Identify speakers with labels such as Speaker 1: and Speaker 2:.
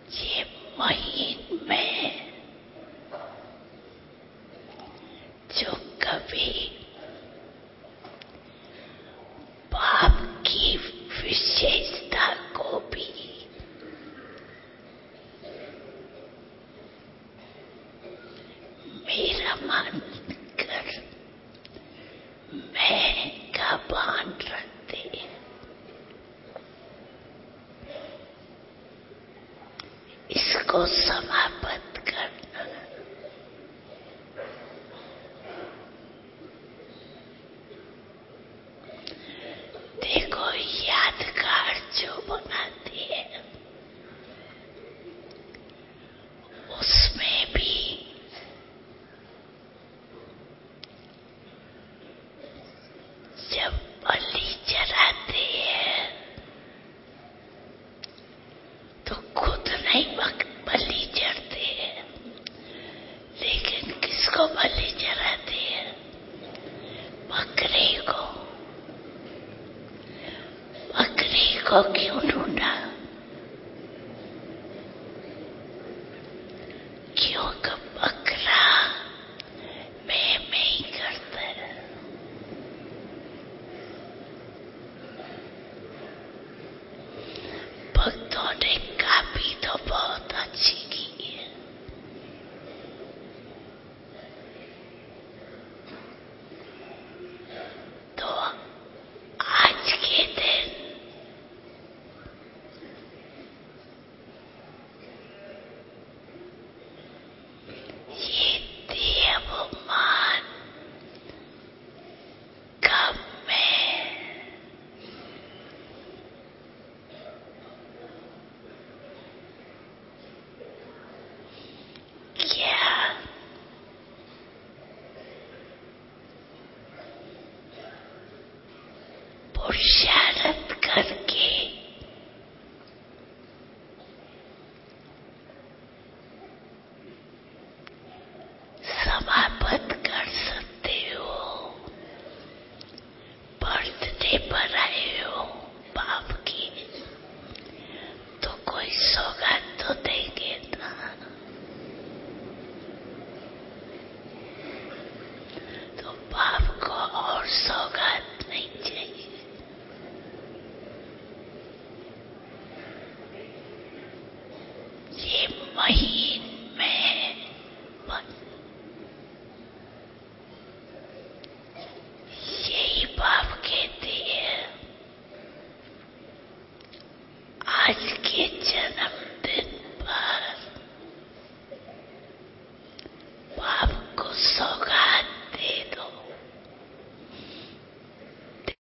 Speaker 1: ये महीन में जो कभी पाप की विशेषता को भी मेरा मानकर मैं का भान रखते, इसको समाप्त करना। देखो, यादगार जो बनाते हैं उसमें भी जब बलि चढ़ाते हैं तो खुद नहीं बलि चढ़ते हैं, लेकिन किसको बलि चढ़ाते हैं? बकरे को। बकरे को क्यों ढूंढा? क्योंकि बकरा मैं ही करता है। भक्तों ने काफी तो बहुत अच्छी की है। तो आज के दिन ये देवमान कब में क्या पुरुषार्थ करके समाप्त कर सकते हो? बर्थडे पर आए हो बाप की, तो कोई सौगात तो देंगे ना। तो बाप को और सौगात नहीं चाहिए। ये महीन में यही बाप कहते हैं, आज के जन्म